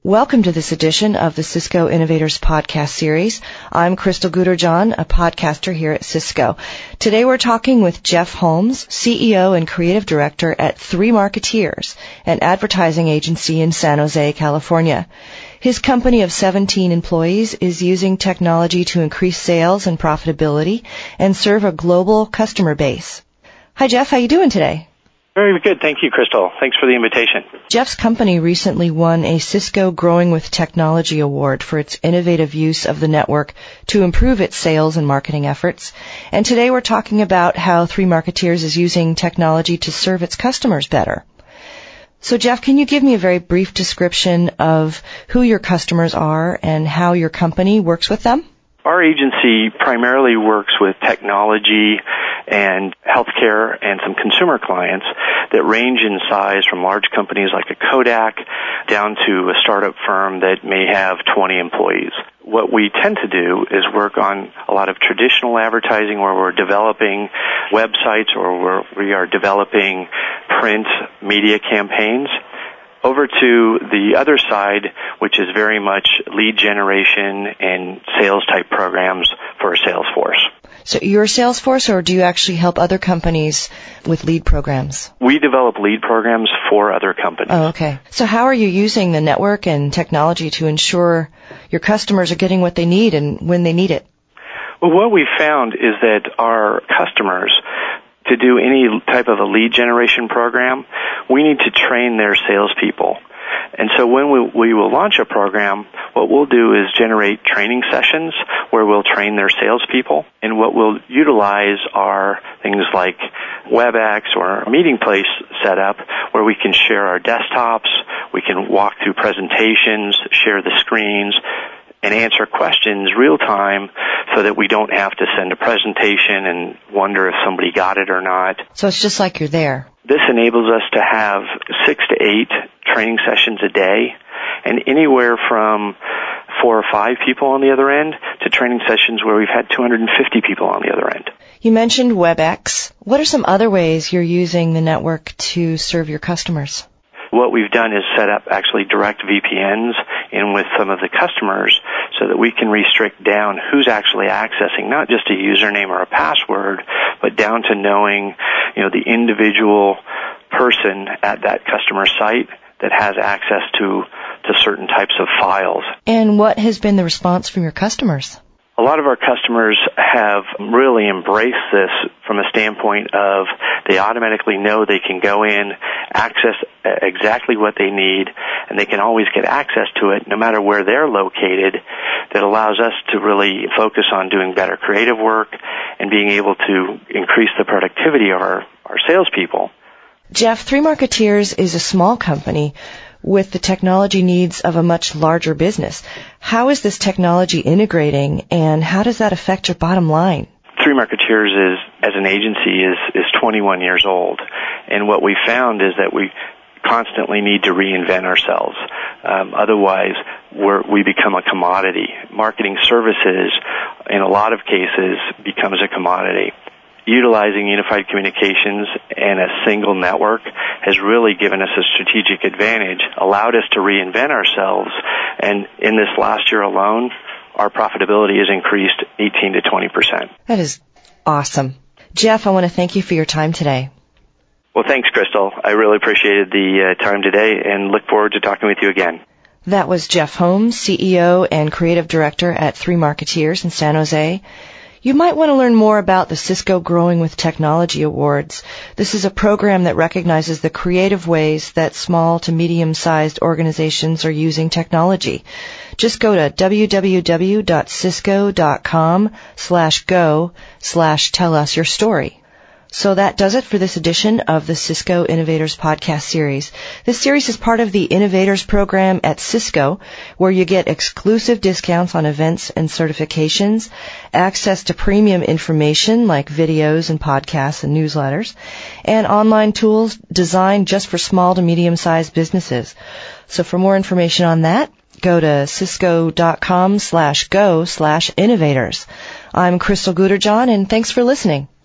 Welcome to this edition of the Cisco Innovators Podcast Series. I'm Crystal Guterjohn, a podcaster here at Cisco. Today we're talking with Jeff Holmes, CEO and Creative Director at Three Marketeers, an advertising agency in San Jose, California. His company of 17 employees is using technology to increase sales and profitability and serve a global customer base. Hi Jeff, how you doing today? Very good. Thank you, Crystal. Thanks for the invitation. Jeff's company recently won a Cisco Growing with Technology Award for its innovative use of the network to improve its sales and marketing efforts. And today we're talking about how Three Marketeers is using technology to serve its customers better. So Jeff, can you give me a very brief description of who your customers are and how your company works with them? Our agency primarily works with technology and healthcare and some consumer clients that range in size from large companies like a Kodak down to a startup firm that may have 20 employees. What we tend to do is work on a lot of traditional advertising where we're developing websites or where we are developing print media campaigns, over to the other side, which is very much lead generation and sales type programs for a sales force. So you're a sales force, or do you actually help other companies with lead programs? We develop lead programs for other companies. Oh, okay. So how are you using the network and technology to ensure your customers are getting what they need and when they need it? Well, what we found is that our customers, to do any type of a lead generation program, we need to train their salespeople. And so when we will launch a program, what we'll do is generate training sessions where we'll train their salespeople. And what we'll utilize are things like WebEx or a meeting place setup where we can share our desktops, we can walk through presentations, share the screens, and answer questions real time so that we don't have to send a presentation and wonder if somebody got it or not. So it's just like you're there. This enables us to have 6 to 8 training sessions a day and anywhere from 4 or 5 people on the other end to training sessions where we've had 250 people on the other end. You mentioned WebEx. What are some other ways you're using the network to serve your customers? What we've done is set up actually direct VPNs in with some of the customers so that we can restrict down who's actually accessing not just a username or a password, but down to knowing, the individual person at that customer site that has access to certain types of files. And what has been the response from your customers? A lot of our customers have really embraced this from a standpoint of they automatically know they can go in, access exactly what they need, and they can always get access to it no matter where they're located. That allows us to really focus on doing better creative work and being able to increase the productivity of our salespeople. Jeff, Three Marketeers is a small company with the technology needs of a much larger business. How is this technology integrating, and how does that affect your bottom line? Three Marketeers as an agency is 21 years old, and what we found is that we constantly need to reinvent ourselves. Otherwise, we become a commodity. Marketing services, in a lot of cases, becomes a commodity. Utilizing unified communications and a single network has really given us a strategic advantage, allowed us to reinvent ourselves, and in this last year alone, our profitability has increased 18 to 20%. That is awesome. Jeff, I want to thank you for your time today. Well, thanks, Crystal. I really appreciated the time today and look forward to talking with you again. That was Jeff Holmes, CEO and Creative Director at Three Marketeers in San Jose. You might want to learn more about the Cisco Growing with Technology Awards. This is a program that recognizes the creative ways that small to medium-sized organizations are using technology. Just go to www.cisco.com/go/tell-us-your-story. So that does it for this edition of the Cisco Innovators Podcast Series. This series is part of the Innovators Program at Cisco, where you get exclusive discounts on events and certifications, access to premium information like videos and podcasts and newsletters, and online tools designed just for small to medium-sized businesses. So for more information on that, go to cisco.com/go/innovators. I'm Crystal Guterjohn, and thanks for listening.